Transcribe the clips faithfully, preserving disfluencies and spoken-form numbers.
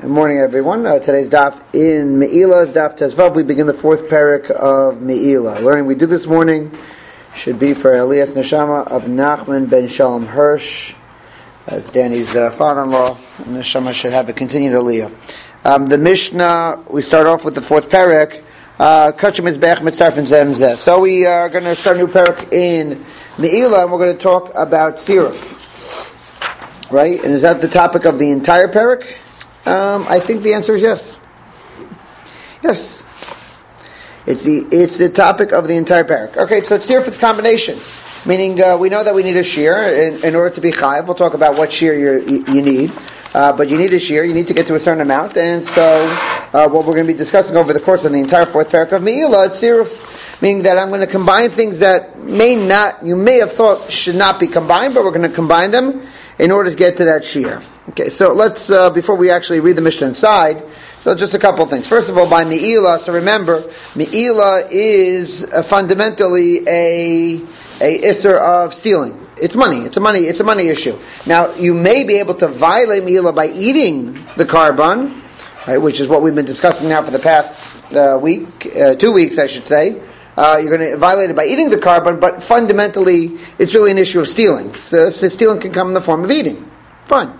Good morning, everyone. Uh, today's daf in Me'ilah is daf Tezvav. We begin the fourth parak of Me'ilah. Learning we do this morning should be for Elias Neshama of Nachman ben Shalom Hirsch. That's Danny's uh, father-in-law. And Neshama should have a continued aliyah. Um, the Mishnah, we start off with the fourth parak. Kachim Mizbeach Mitzarf and Zemzeh. So we are going to start a new parak in Me'ilah, and we're going to talk about Siruf. Right? And is that the topic of the entire parak? Um, I think the answer is yes. Yes. It's the it's the topic of the entire parak. Okay, so it's here for its combination. Meaning, uh, we know that we need a shear in, in order to be chayav. We'll talk about what shear you you need. Uh, but you need a shear, you need to get to a certain amount. And so, uh, what we're going to be discussing over the course of the entire fourth parak of Me'ilah, it's siruf, meaning that I'm going to combine things that may not, you may have thought should not be combined, but we're going to combine them in order to get to that shear. Okay, so let's, uh, before we actually read the Mishnah inside, so just a couple of things. First of all, by Me'ilah, so remember, Me'ilah is uh, fundamentally a, a isser of stealing. It's money. It's a money, it's a money issue. Now, you may be able to violate Me'ilah by eating the carbon, right, which is what we've been discussing now for the past uh, week, uh, two weeks, I should say. Uh, you're going to violate it by eating the carbon, but fundamentally, it's really an issue of stealing. So, so stealing can come in the form of eating. Fine.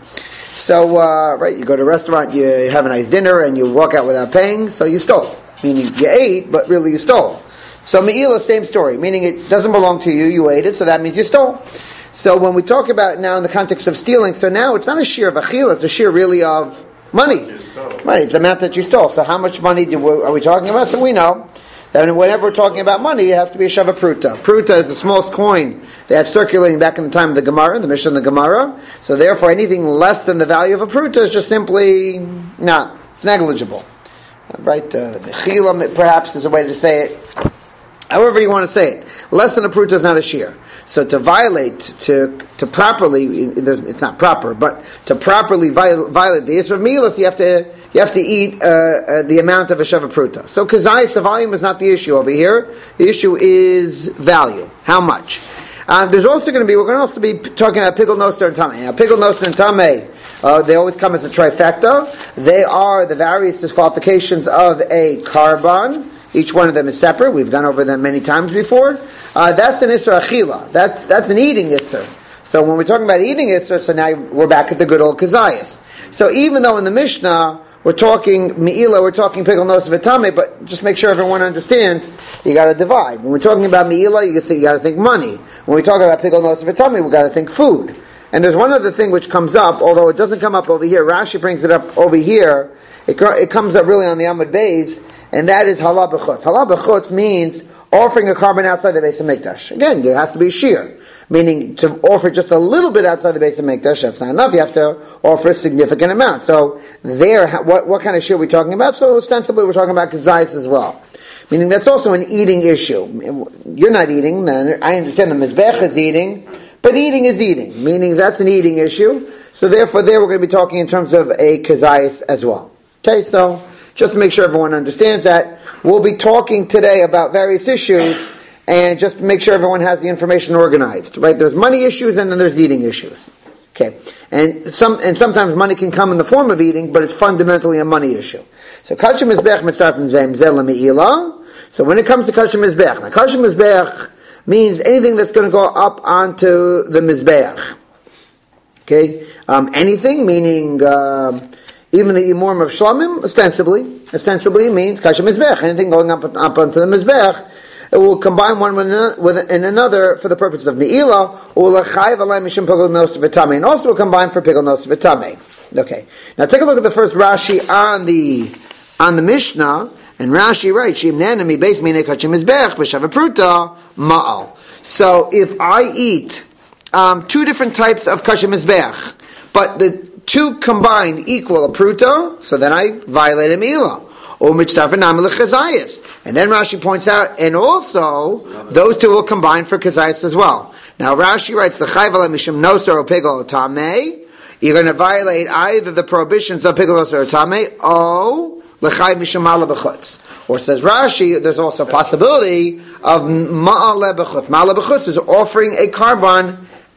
So, uh, right, you go to a restaurant, you have a nice dinner, and you walk out without paying, so you stole. Meaning you ate, but really you stole. So Me'ilah, same story, meaning it doesn't belong to you, you ate it, so that means you stole. So when we talk about now in the context of stealing, so now it's not a shear of achil, it's a shear really of money. Money, it's the amount that you stole. So how much money do we, are we talking about? So we know that whenever we're talking about money, it has to be a shava pruta. Pruta is the smallest coin that's circulating back in the time of the Gemara, the Mishnah and the Gemara. So therefore anything less than the value of a pruta is just simply not, it's negligible. Right? Uh, the mechila perhaps is a way to say it. However you want to say it. Less than a pruta is not a shear. So to violate, to to properly, it's not proper, but to properly viol- violate the Yisra of Me'ilah, you have to you have to eat uh, uh, the amount of a shava pruta. So kazayis, the volume is not the issue over here. The issue is value. How much? Uh, there's also going to be, we're going to also be talking about pickle noster and tameh. Now, pickle noster and tameh, uh, they always come as a trifecta. They are the various disqualifications of a carbon. Each one of them is separate. We've gone over them many times before. Uh, that's an Isser Achila. That's that's an eating Isser. So when we're talking about eating Isser, so now we're back at the good old Kazayas. So even though in the Mishnah we're talking Me'ilah, we're talking Pickle Nos V'Tameh, but just make sure everyone understands, you got to divide. When we're talking about Me'ilah, you, you got to think money. When we talk about Pickle Nos V'Tameh, we got to think food. And there's one other thing which comes up, although it doesn't come up over here. Rashi brings it up over here. It, it comes up really on the Amud Beis. And that is halal b'chutz. Halal b'chutz means offering a carbon outside the Beis HaMikdash. Again, there has to be a shear. Meaning, to offer just a little bit outside the Beis HaMikdash, that's not enough. You have to offer a significant amount. So, there, what, what kind of shear are we talking about? So, ostensibly, we're talking about kazayis as well. Meaning, that's also an eating issue. You're not eating, then I understand the Mizbech is eating, but eating is eating. Meaning, that's an eating issue. So, therefore, there we're going to be talking in terms of a kazayis as well. Okay, so, just to make sure everyone understands that, we'll be talking today about various issues, and just to make sure everyone has the information organized. Right? There's money issues, and then there's eating issues. Okay, and some and sometimes money can come in the form of eating, but it's fundamentally a money issue. So kachim mizbech mitzarf zem zel me'ilah. So when it comes to kachim mizbech, now kachim mizbech means anything that's going to go up onto the mizbech. Okay, um, anything meaning. Uh, Even the Imurim of Shlamim, ostensibly, ostensibly means Kasha Mizbech. Anything going up, up onto the Mizbech, it will combine one with in another for the purpose of Me'ilah, and also will combine for Pickle Nos V'Tameh. Okay. Now take a look at the first Rashi on the, on the Mishnah, and Rashi writes, Shim Nanami Beis Mine Kasha Mizbech, B'Shava Pruta, Ma'al. So if I eat, um, two different types of Kasha Mizbech, but the two combined equal a pruta, so then I violated Me'ilah. Or mitzdarfen nami lechazayis. And then Rashi points out, and also, those two will combine for kazayis as well. Now Rashi writes, the chayvala mishum noser or pigol tameh, you're going to violate either the prohibitions of pigol noser or tameh, or lechay mishum ma'ala b'chutz. Or says Rashi, there's also a possibility of ma'ala b'chutz. Ma'ala b'chutz is offering a carbon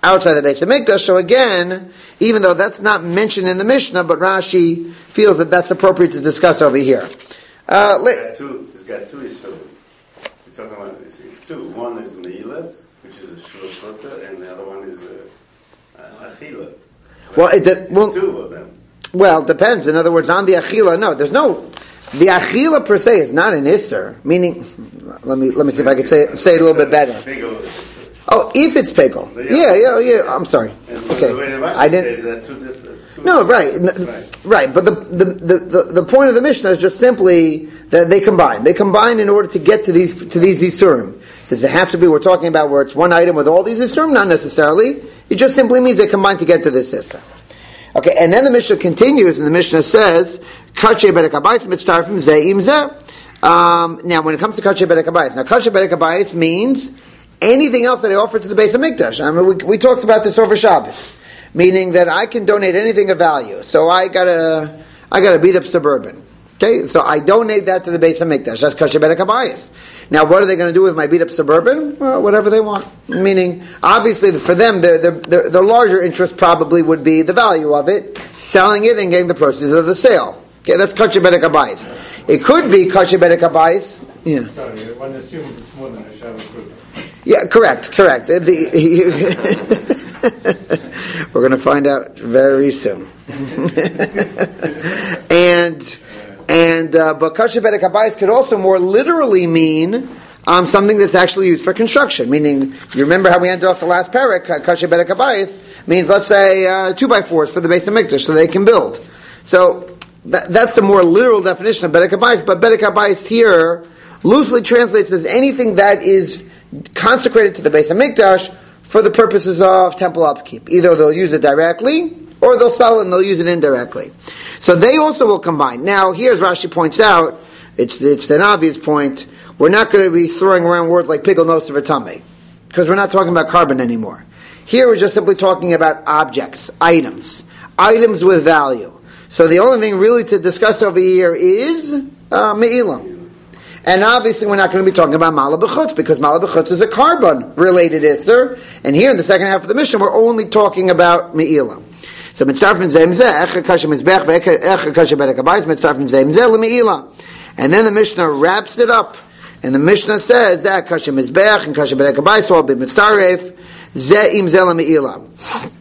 outside the Beis Hamikdash. So again, even though that's not mentioned in the Mishnah, but Rashi feels that that's appropriate to discuss over here. Uh, it's, got two, it's got two issues. We're talking about it's, it's two. One is Meila, which is a Shul Sota, and the other one is a, a Achila. Well, it de- well, two of them. Well, it depends. In other words, on the Achila, no, there's no. The Achila per se is not an Isser, meaning. Let me let me see if I can say say it a little bit better. Oh, if it's Pegel. Yeah, yeah, yeah. I'm sorry. Okay, I didn't. No, right, right, right. But the, the the, the the point of the Mishnah is just simply that they combine. They combine in order to get to these to these Isurim. Does it have to be? We're talking about where it's one item with all these Isurim? Not necessarily. It just simply means they combine to get to this Issa. Okay, and then the Mishnah continues, and the Mishnah says, "Kache bedek habayis mitzarfim ze'im zeh." Um, now, when it comes to kache bedek habayis, now kache bedek habayis means anything else that I offer to the Beis Hamikdash. I mean, we, we talked about this over Shabbos, meaning that I can donate anything of value. So I gotta, I gotta beat up Suburban. Okay, so I donate that to the Beis Hamikdash. That's kache bedek habayis. Now, what are they going to do with my beat up Suburban? Well, whatever they want. Meaning, obviously, for them, the, the, the, the larger interest probably would be the value of it, selling it and getting the proceeds of the sale. Okay, that's kache bedek habayis. It could be kache bedek habayis. Yeah. Sorry, one assumes it's more than a Shabbat fruit. Yeah, correct, correct. The, we're going to find out very soon. and and uh, but kache bedek habayis could also more literally mean um, something that's actually used for construction. Meaning, you remember how we ended off the last parak? Kache bedek habayis means, let's say, uh, two by fours for the Beis Hamikdash, so they can build. So that, that's the more literal definition of bedek habayis. But bedek habayis here loosely translates as anything that is consecrated to the Beis Hamikdash for the purposes of temple upkeep. Either they'll use it directly, or they'll sell it and they'll use it indirectly. So they also will combine. Now, here, as Rashi points out, it's it's an obvious point. We're not going to be throwing around words like pigel noster v'tamei, because we're not talking about carbon anymore. Here, we're just simply talking about objects, items, items with value. So the only thing really to discuss over here is uh, me'ilah. And obviously we're not going to be talking about Mala B'chutz, because Mala B'chutz is a carbon-related Isser. And here in the second half of the Mishnah, we're only talking about Me'ilah. So, Mitzarfin Zeim Zeh, Echa Kasha Mizbech, Echa Kasha Bedek Habayis, Mitzarfin Zeim Zeh, L'Me'ilah. And then the Mishnah wraps it up. And the Mishnah says that Kasha Mizbech and Kasha Bedek Habayis will be Mitzaref, Zeh Im Zeh L'Me'ilah.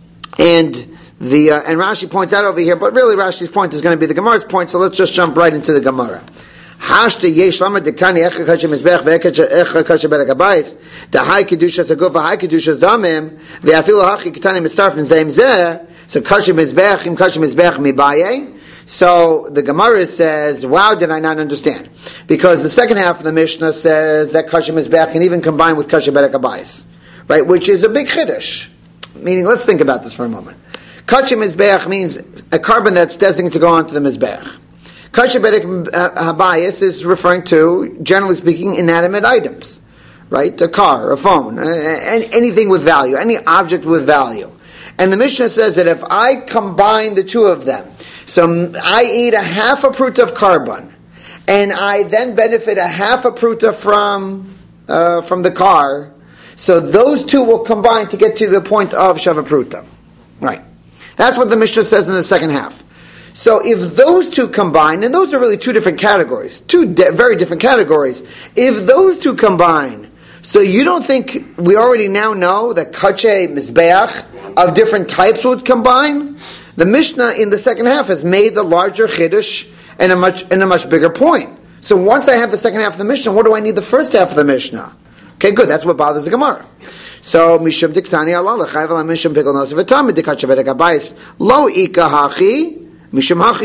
And the, uh, and Rashi points out over here, but really Rashi's point is going to be the Gemara's point, so let's just jump right into the Gemara. Hashte yesh lama dektani echa kasha mizbech ve'echa kasha bedek habayis dahai kedushas aguf v'hai kedushas damim ve'afilu hachi ketani mitzarfin zeim zeh. So kasha mizbech im kasha mizbech mibaye. So the Gemara says, wow, did I not understand? Because the second half of the Mishnah says that kasha mizbech can even combine with kasha bedek habayis, right? Which is a big chiddush. Meaning, let's think about this for a moment. Kasha mizbech means a carbon that's destined to go onto the mizbech. Kasha bedek habayis is referring to, generally speaking, inanimate items, right? A car, a phone, anything with value, any object with value. And the Mishnah says that if I combine the two of them, so I eat a half a pruta of carbon, and I then benefit a half a pruta from uh, from the car, so those two will combine to get to the point of shava pruta, right? That's what the Mishnah says in the second half. So if those two combine, and those are really two different categories, two de- very different categories. If those two combine, so you don't think we already now know that kache mizbeach of different types would combine? The Mishnah in the second half has made the larger chiddush and a much and a much bigger point. So once I have the second half of the Mishnah, what do I need the first half of the Mishnah? Okay, good. That's what bothers the Gemara. So mishum diktani Allah lechayv ala mishum pigol noser v'tamid dikache bedek habayis lo ika hachi. So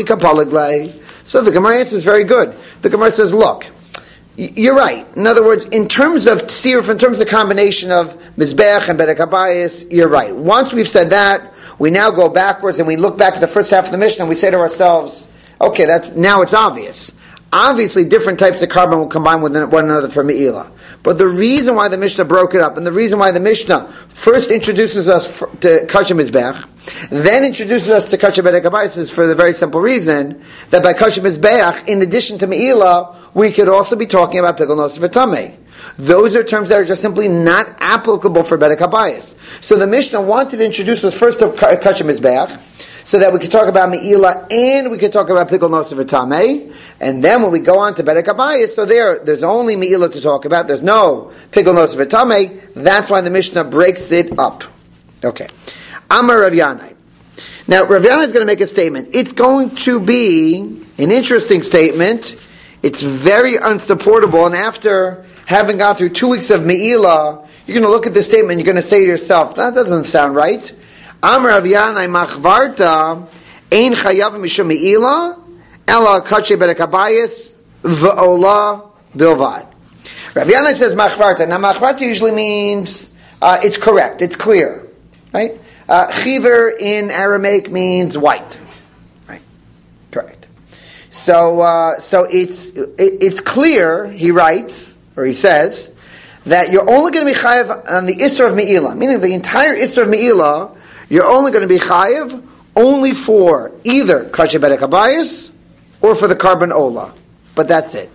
the Gemara answer is very good. The Gemara says, look, you're right. In other words, in terms of tziruf, in terms of combination of mizbech and bedek habayis, you're right. Once we've said that, we now go backwards and we look back at the first half of the Mishnah and we say to ourselves, okay, that's now it's obvious. Obviously, different types of carbon will combine with one another for me'ilah. But the reason why the Mishnah broke it up, and the reason why the Mishnah first introduces us to kasha mizbech, then introduces us to kasha bedek habayis, is for the very simple reason that by kasha mizbech, in addition to me'ilah, we could also be talking about pigol noser v'tamei. Those are terms that are just simply not applicable for Bedek HaBayis. So the Mishnah wanted to introduce us first to Kachim Mizbeach, so that we could talk about Me'ilah and we could talk about Pikul Nosef V'Tamei. And then when we go on to Bedek HaBayis, so there, there's only Me'ilah to talk about. There's no Pikul Nosef V'Tamei. That's why the Mishnah breaks it up. Okay. Amar Rav Yanai. Now, Rav Yanai is going to make a statement. It's going to be an interesting statement. It's very unsupportable. And after having gone through two weeks of Me'ilah, you're going to look at this statement, you're going to say to yourself, that doesn't sound right. Amar Rav Yanai machvarta ein chayav mishum Me'ilah ela kache Bedek HaBayis v'ola bilvad. Rav Yanai says machvarta. Now machvarta usually means uh, it's correct, it's clear, right? Uh, chiver in Aramaic means white, right? Correct. So, uh, so it's it, it's clear. He writes or he says that you're only going to be chayav on the Isser of Me'ilah, meaning the entire Isser of Me'ilah. You're only going to be chayav only for either Kache Bedek HaBayis or for the Karban Ola. But that's it.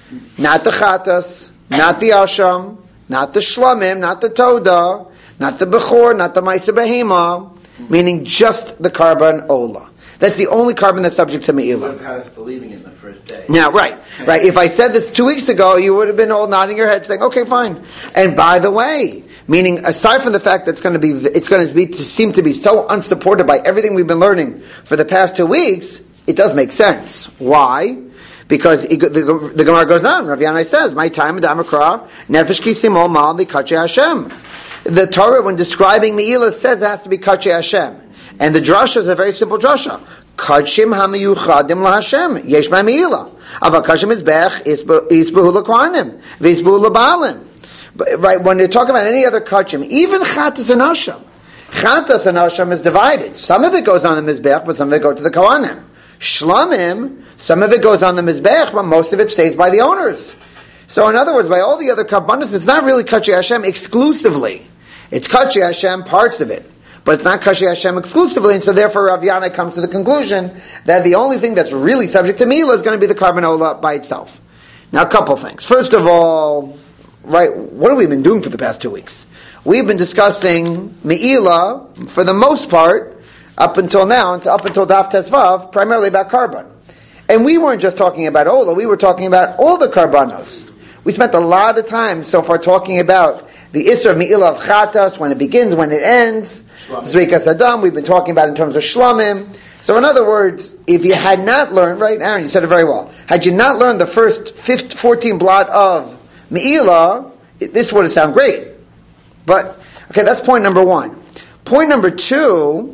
Not the Chatas, not the Asham, not the Shlamim, not the Toda, not the Bechor, not the Maisa Behema, meaning just the Karban Ola. That's the only carbon that's subject to Me'ilah. You would have had us believing it the first day. Now, right, right. If I said this two weeks ago, you would have been all nodding your head saying, okay, fine. And by the way, meaning aside from the fact that it's going to be, it's going to be to seem to be so unsupported by everything we've been learning for the past two weeks, it does make sense. Why? Because it, the, the Gemara goes on. Rav Yanai says, "My time Damakra nefesh kisimol mal mikache Hashem." The Torah, when describing Me'ilah, says it has to be kache Hashem, and the drasha is a very simple drasha. Kachim hamiyuchadim laHashem yesh ma Me'ilah. Ava kachim mizbech isbehu lekwanim v'isbehu lebalim. Right, when they talk about any other kachim, even chatas and asham, chatas and asham is divided. Some of it goes on the mizbech, but some of it goes to the kohanim. Shlamim, some of it goes on the mizbech, but most of it stays by the owners. So, in other words, by all the other kabbanas, it's not really kachi Hashem exclusively. It's kachi Hashem parts of it, but it's not kachi Hashem exclusively. And so, therefore, Rav Yanai comes to the conclusion that the only thing that's really subject to Me'ilah is going to be the Karban Ola by itself. Now, a couple things. First of all, right, what have we been doing for the past two weeks? We've been discussing Me'ilah, for the most part, up until now, up until Daf Tesvav, primarily about Karban. And we weren't just talking about Ola, we were talking about all the Karbanos. We spent a lot of time so far talking about the Isser of Me'ilah of Chatas, when it begins, when it ends, Zrikas Adam, we've been talking about in terms of Shlamim. So in other words, if you had not learned, right, Aaron, you said it very well, had you not learned the first fifteen, fourteen blot of Me'ilah, this would have sounded great. But, okay, that's point number one. Point number two,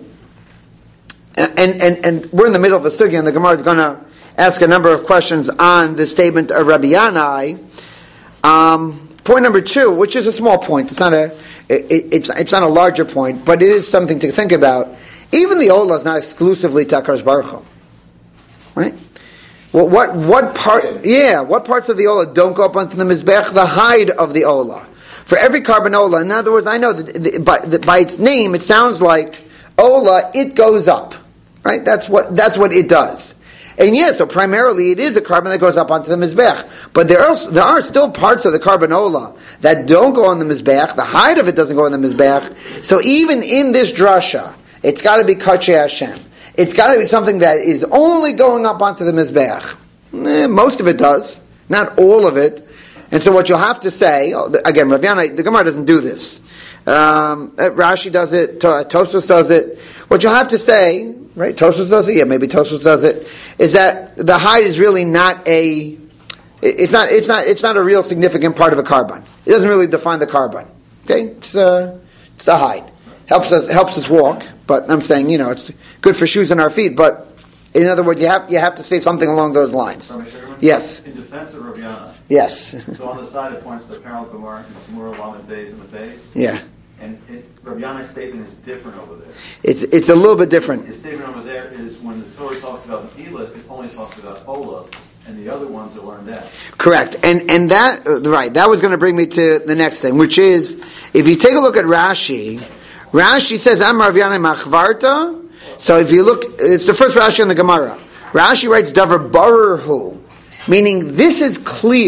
and, and, and we're in the middle of a sugya, and the Gemara is going to ask a number of questions on the statement of Rabbi Yanai. Um, point number two, which is a small point, it's not a, it, it's, it's not a larger point, but it is something to think about. Even the Ola is not exclusively to HaKadosh Baruch Hu. Right? Well, what what part? Yeah, what parts of the Ola don't go up onto the Mizbech? The hide of the Ola. For every Karban Ola, in other words, I know that the, by, the, by its name, it sounds like Ola. It goes up, right? That's what that's what it does. And yeah, so primarily it is a carbon that goes up onto the Mizbech. But there are there are still parts of the Karban Ola that don't go on the Mizbech. The hide of it doesn't go on the Mizbech. So even in this drasha, it's got to be Kache Hashem. It's got to be something that is only going up onto the Mizbech. Eh, most of it does, not all of it. And so what you'll have to say, again, Rav Yanai, the Gemara doesn't do this. Um, Rashi does it, Tosfos does it. What you'll have to say, right, Tosfos does it, yeah, maybe Tosfos does it, is that the hide is really not a, it's not, it's not, it's not a real significant part of a carbon. It doesn't really define the carbon. Okay, it's uh, it's the hide. Helps us, helps us walk, but I'm saying, you know, it's good for shoes on our feet, but in other words, you have, you have to say something along those lines. Yes. In defense of Rav Yanai. Yes. So on the side it points to the Parallel Gemara and Tzmura Lamed Beis and the Beis. Yeah. And it, Rav Yanai's statement is different over there. It's it's a little bit different. His statement over there is when the Torah talks about Me'ilah, it only talks about Ola, and the other ones are learned out. Correct. And and that uh, right, that was going to bring me to the next thing, which is if you take a look at Rashi, Rashi says Am Rav Yanai Machvarta. So if you look, it's the first Rashi in the Gemara. Rashi writes Davar Baruhu, meaning this is clear.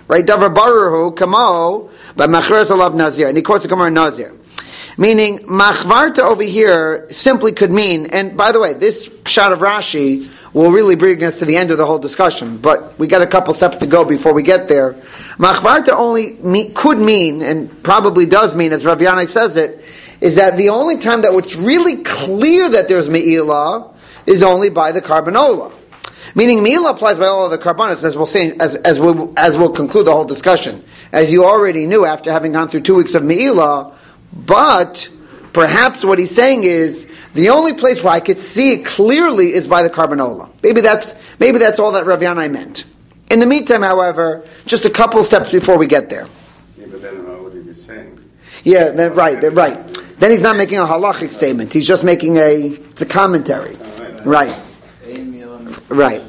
right? Davar baruhu kamo, but machveres alav nazir, and he quotes the Gemara nazir. Meaning, machvarta over here simply could mean, and by the way, this shot of Rashi will really bring us to the end of the whole discussion, but we got a couple steps to go before we get there. Machvarta only me, could mean, and probably does mean, as Rav Yanai says it, is that the only time that it's really clear that there's Me'ilah is only by the Carbanola. Meaning Me'ilah applies by all of the Carbonas, as we'll see, as, as, we'll, as we'll conclude the whole discussion. As you already knew after having gone through two weeks of Me'ilah, but perhaps what he's saying is the only place where I could see it clearly is by the Carbanola. Maybe that's maybe that's all that Rav Yanai meant. In the meantime, however, just a couple steps before we get there. Yeah, but then what would he be saying? Yeah, then, right, then, right. Then he's not making a halachic statement. He's just making a it's a commentary. Right. Right.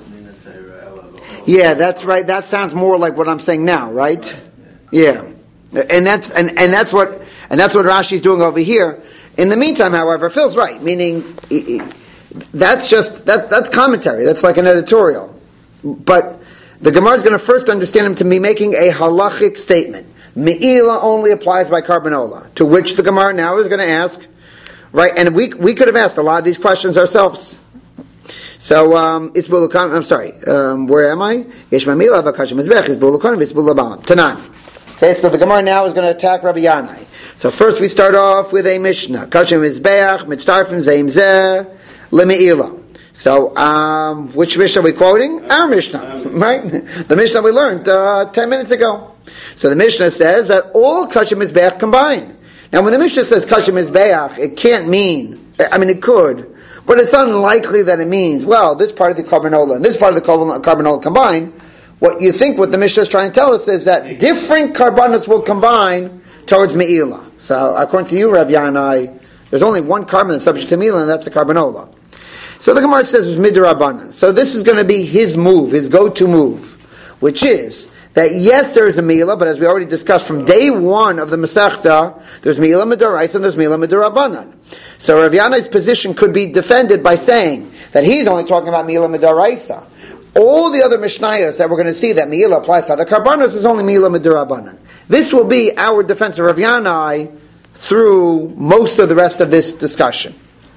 Yeah, that's right. That sounds more like what I'm saying now, right? Yeah. And that's and, and that's what and that's what Rashi's doing over here. In the meantime, however, Phil's right, meaning that's just that that's commentary. That's like an editorial. But the Gemara is going to first understand him to be making a halachic statement. Me'ilah only applies by Carbanola, to which the Gemara now is going to ask, right? And we we could have asked a lot of these questions ourselves. So um, it's bulukan. I'm sorry. Um, where am I? Yesh Me'ilah v'kashim mizbech. It's bulukan. It's bulabalam. Tanan. Okay, so the Gemara now is going to attack Rabbi Yanai. So first we start off with a Mishnah. Kashim Mizbeach, Mitztarfim, Zeim Zeh, Leme'ilah. So, um, which Mishnah are we quoting? Our Mishnah, right? The Mishnah we learned uh, ten minutes ago. So the Mishnah says that all Kashim Mizbeach combine. Now when the Mishnah says Kashim Mizbeach, it can't mean, I mean it could, but it's unlikely that it means, well, this part of the Carbanola and this part of the Carbanola combine. What you think what the Mishnah is trying to tell us is that different carbonates will combine towards Me'ilah. So according to you, Rav Yanai, there's only one carbon that's subject to Me'ilah, and that's the Carbanola. So the Gemara says it's Midrabanan. So this is going to be his move, his go-to move, which is that yes, there is a Me'ilah, but as we already discussed from day one of the Masechta, there's Me'ilah Midoraisa and there's Me'ilah Midrabanan. So Rav Yanai's position could be defended by saying that he's only talking about Me'ilah Midoraisa. All the other Mishnayos that we're going to see that Me'ilah applies to other Karbanos is only Me'ilah Midirabanan. This will be our defense of Rav Yanai through most of the rest of this discussion.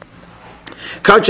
First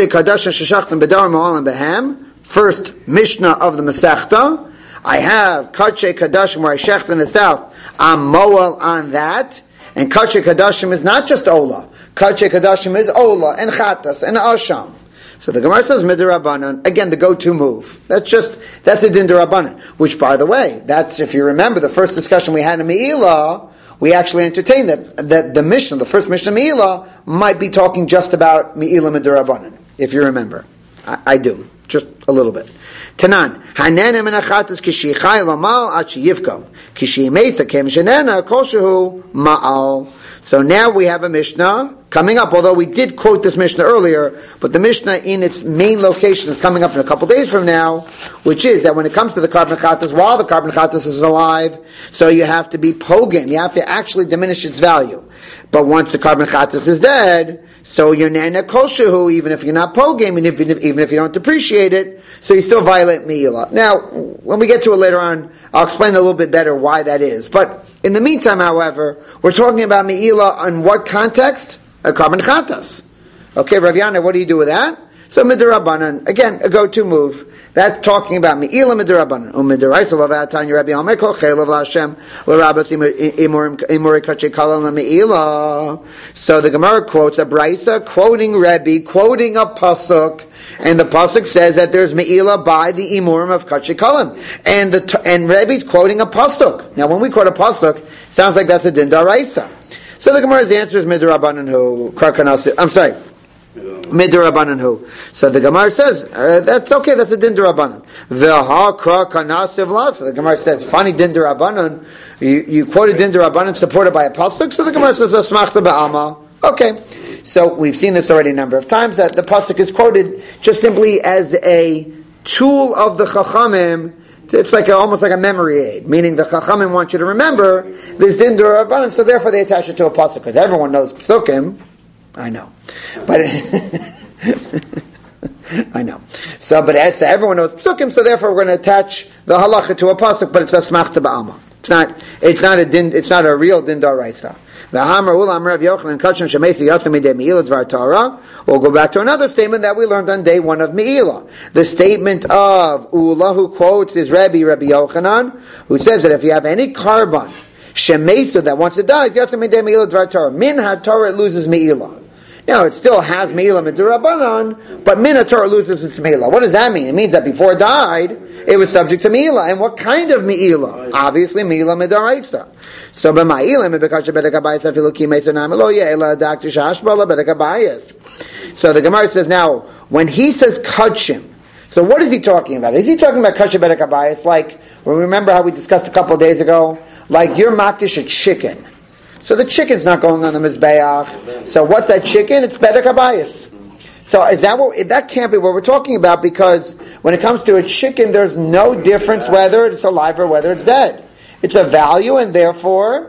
Mishnah of the Masechta. I have Kache Kadashim where I shecht in the south. I'm Moel on that. And Kache Kadashim is not just Ola. Kache Kadashim is Ola and Chatas and Asham. So the Gemara says Midirabanan, again the go-to move. That's just, that's a Din Dirabanan. Which by the way, that's, if you remember the first discussion we had in Me'ilah, we actually entertained that, that the Mishnah, the first Mishnah Me'ilah, might be talking just about Me'ilah Midirabanan, if you remember. I, I do, just a little bit. Tanan, Hanena Menachatas Kishi Chai Lamal Achi Yivko. Kishi Mesa Kem Shanena Koshehu Ma'al. So now we have a Mishnah coming up, although we did quote this Mishnah earlier, but the Mishnah in its main location is coming up in a couple days from now, which is that when it comes to the carbon chatas, while the carbon chatas is alive, so you have to be pogim, you have to actually diminish its value. But once the carbon chatas is dead, so you're nana koshehu, even if you're not pogim, and even if, even if you don't appreciate it, so you still violate Me'ilah. Now, when we get to it later on, I'll explain a little bit better why that is. But in the meantime, however, we're talking about Me'ilah in what context? A carbon chatas. Okay, Rav Yanai, what do you do with that? So Midirabanan, again, a go-to move. That's talking about Me'ilah Midirabanan. Um Midiraisa Lavatan Rabbi Almer Kochel of Hashem L'Rabbat Imurim Imuri Kache Kalan Me'ilah. So the Gemara quotes a Braisa quoting Rebbe, quoting a pasuk, and the pasuk says that there's Me'ilah by the Imurim of Kache Kalan, and the and Rebbe's quoting a pasuk. Now, when we quote a pasuk, sounds like that's a Din Daraisa. So the Gemara's answer is Midirabanan hu Karkanas. I'm sorry. Midirabanan hu. So the Gemara says, uh, that's okay, that's a Din Dirabanan. V'ha Karkanasiv la. So the Gemara says, funny Din Dirabanan. You, you quoted Din Dirabanan supported by a pasuk. So the Gemara says, Asmachta ba'alma. Okay. So we've seen this already a number of times, that the pasuk is quoted just simply as a tool of the Chachamim. It's like a, almost like a memory aid, meaning the Chachamim want you to remember this Din Dirabanan, so therefore they attach it to a pasuk, because everyone knows Pesukim. I know. But I know. So, but as so everyone knows psukim, so therefore we're going to attach the halacha to a pasuk, but it's a smachta ba'alma. It's not. It's not a din. It's not a real din d'oraisa. We'll go back to another statement that we learned on day one of Me'ilah. The statement of Ula, who quotes is Rabbi Rabbi Yochanan, who says that if you have any carbon shemesu that once it dies, yatzim midei Me'ilah dvar Torah. Min ha-Torah it loses Me'ilah. Now it still has Me'ilah mid'Rabbanan, but min ha-Torah loses its Me'ilah. What does that mean? It means that before it died, it was subject to Me'ilah. And what kind of Me'ilah? Obviously Me'ilah mid'Oraisa. So b'ma'ilim because bedek habayis afilu kimei sonam lo ye'ela dakti shashbala bedek habayis. So the Gemara says now when he says kachim, so what is he talking about? Is he talking about kachim bedek habayis? Like well, remember how we discussed a couple of days ago? Like you're makdish a chicken, so the chicken's not going on the mizbeach. So what's that chicken? It's bedek habayis. So is that what that can't be what we're talking about because when it comes to a chicken, there's no difference whether it's alive or whether it's dead. It's a value, and therefore,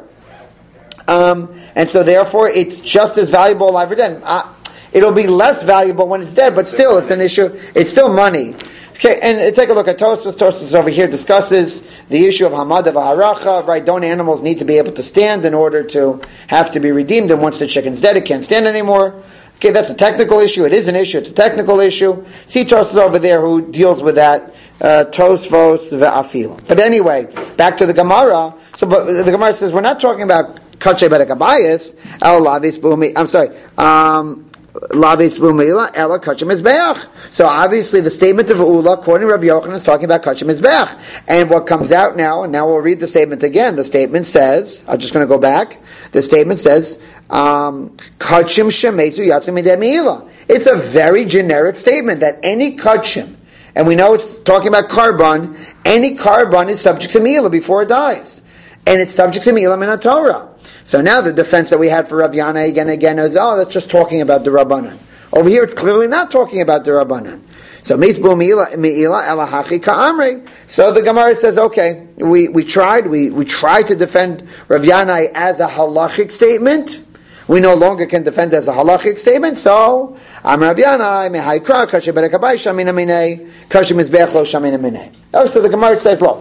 um, and so therefore, it's just as valuable alive or dead. Uh, it'll be less valuable when it's dead, but still, it's an issue. It's still money. Okay, and uh, take a look at Tosfos. Tosfos over here discusses the issue of hamada v'haracha. Right? Don't animals need to be able to stand in order to have to be redeemed? And once the chicken's dead, it can't stand anymore. Okay, that's a technical issue. It is an issue. It's a technical issue. See Tosfos over there who deals with that. Uh, Tosfos ve'afil. But anyway, back to the Gemara. So, but the Gemara says we're not talking about kachay bedek habayis. El lavis bumi. I'm sorry. Um, lavis bumila. Ela kachay mizbeach. So obviously, the statement of Ula, according to Rabbi Yochanan, is talking about kachay mizbeach. And what comes out now, and now we'll read the statement again. The statement says, I'm just going to go back. The statement says, um, kachim shemesu yatzim midei meila. It's a very generic statement that any kachim. And we know it's talking about carbon. Any carbon is subject to Me'ilah before it dies. And it's subject to Me'ilah min ha-Torah. So now the defense that we had for Rav Yana again and again is, oh, that's just talking about the Rabbanan. Over here it's clearly not talking about the Rabbanan. So Mizbu Me'ilah ela hachi ka'amri. So the Gemara says, okay, we, we tried, we, we tried to defend Rav Yana as a halachic statement. We no longer can defend as a halachic statement, so Am Rav Yana mehaykra kasher bedek habayis shamina minei kasher mizbeach lo shamina minei. Oh, so the Gemara says, look,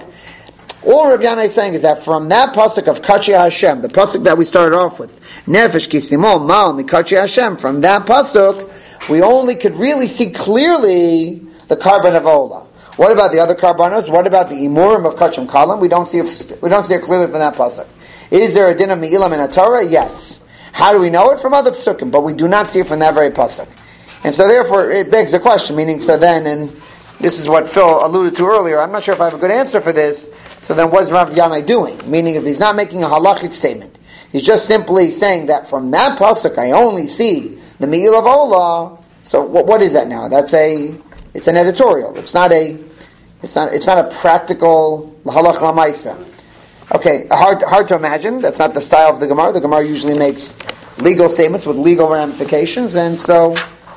all Rav Yana is saying is that from that pasuk of Kachi Hashem, the pasuk that we started off with, Nefesh kisimo mal mikachi Hashem, from that pasuk, we only could really see clearly the carbon of Ola. What about the other carbonos? What about the imurim of Kachim Kalam? We don't see it, we don't see it clearly from that pasuk. Is there a din of Me'ilah min ha-Torah? Yes. How do we know it? From other psukim, but we do not see it from that very pasuk. And so therefore it begs the question, meaning so then, and this is what Phil alluded to earlier, I'm not sure if I have a good answer for this, so then what is Rav Yana doing? Meaning if he's not making a halachic statement, he's just simply saying that from that pasuk I only see the Me'ilah of Ola, so what, what is that now? That's a, it's an editorial. It's not a, it's not, it's not a practical halach l'maisa. Okay, hard, hard to imagine. That's not the style of the Gemara. The Gemara usually makes legal statements with legal ramifications, and so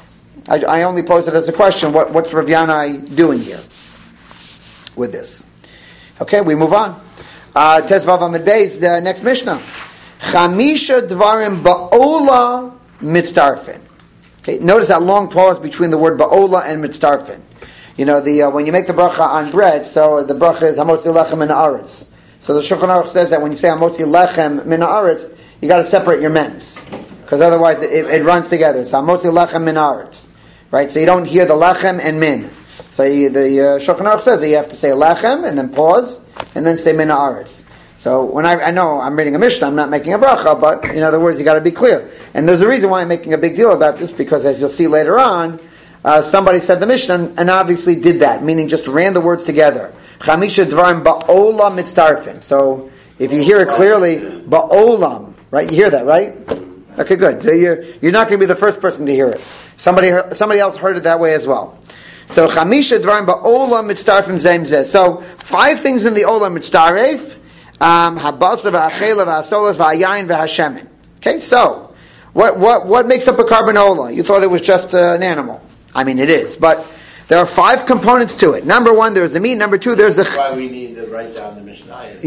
I, I only pose it as a question. What, what's Rav Yana doing here with this? Okay, we move on. Tezvav Amid Beis, the next Mishnah. Chamisha dvarim ba'ola mitzdarfin. Okay, notice that long pause between the word ba'ola and mitzdarfin. You know, the uh, when you make the bracha on bread, so the bracha is hamotzi lechem min haaretz. So the Shulchan Aruch says that when you say hamotzi lechem min haaretz, you got to separate your mems, because otherwise it, it runs together. So hamotzi lechem min haaretz, right? So you don't hear the lechem and min. So you, the uh, Shulchan Aruch says that you have to say lechem and then pause and then say min haaretz. So when I, I know I'm reading a Mishnah, I'm not making a bracha, but in other words, you got to be clear. And there's a reason why I'm making a big deal about this, because as you'll see later on, uh, somebody said the Mishnah and obviously did that, meaning just ran the words together. Chamisha dvarim ba'olam mitzdarfin. So if you hear it clearly, ba'olam, right? You hear that, right? Okay, good. So you're you're not going to be the first person to hear it. Somebody somebody else heard it that way as well. So chamisha dvarim ba'olam mitzdarfin zem zeh. So five things in the olam mitzdaref. Um, habasar v'achela v'asolas v'ayayin v'hashemen. Okay, so what what what makes up a carbanola? You thought it was just uh, an animal. I mean, it is, but there are five components to it. Number one, there's the meat. Number two, there's the. That's why we need to write down the Mishnah.